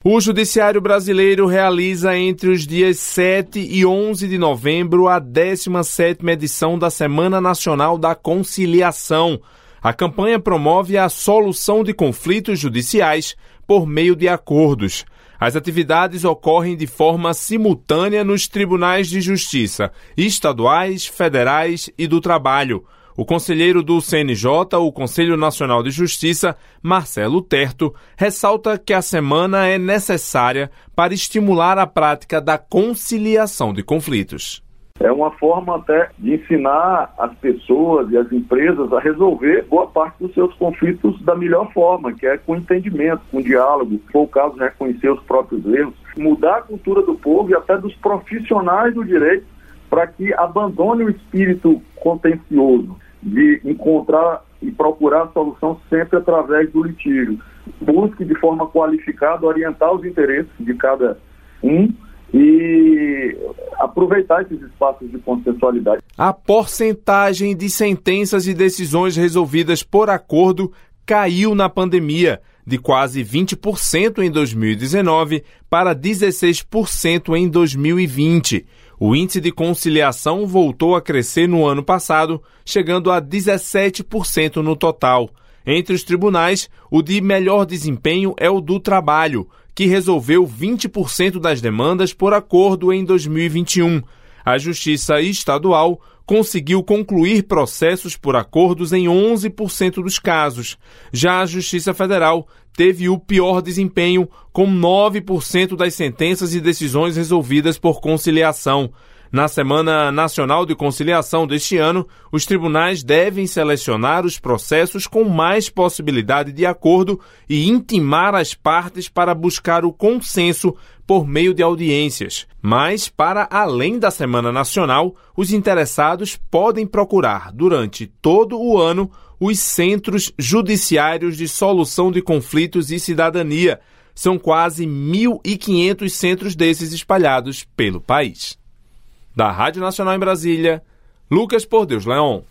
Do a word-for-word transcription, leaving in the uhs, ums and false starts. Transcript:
O Judiciário Brasileiro realiza entre os dias sete e onze de novembro a décima sétima edição da Semana Nacional da Conciliação. A campanha promove a solução de conflitos judiciais por meio de acordos. As atividades ocorrem de forma simultânea nos tribunais de justiça, estaduais, federais e do trabalho. O conselheiro do C N J, o Conselho Nacional de Justiça, Marcelo Terto, ressalta que a semana é necessária para estimular a prática da conciliação de conflitos. É uma forma até de ensinar as pessoas e as empresas a resolver boa parte dos seus conflitos da melhor forma, que é com entendimento, com diálogo, se for o caso, né, reconhecer os próprios erros, mudar a cultura do povo e até dos profissionais do direito para que abandone o espírito contencioso de encontrar e procurar a solução sempre através do litígio. Busque de forma qualificada orientar os interesses de cada um e aproveitar esses espaços de consensualidade. A porcentagem de sentenças e decisões resolvidas por acordo caiu na pandemia, de quase vinte por cento em dois mil e dezenove para dezesseis por cento em dois mil e vinte. O índice de conciliação voltou a crescer no ano passado, chegando a dezessete por cento no total. Entre os tribunais, o de melhor desempenho é o do trabalho, que resolveu vinte por cento das demandas por acordo em dois mil e vinte e um. A Justiça Estadual conseguiu concluir processos por acordos em onze por cento dos casos. Já a Justiça Federal teve o pior desempenho, com nove por cento das sentenças e decisões resolvidas por conciliação. Na Semana Nacional de Conciliação deste ano, os tribunais devem selecionar os processos com mais possibilidade de acordo e intimar as partes para buscar o consenso por meio de audiências. Mas, para além da Semana Nacional, os interessados podem procurar, durante todo o ano, os Centros Judiciários de Solução de Conflitos e Cidadania. São quase mil e quinhentos centros desses espalhados pelo país. Da Rádio Nacional em Brasília, Lucas Por Deus Leon.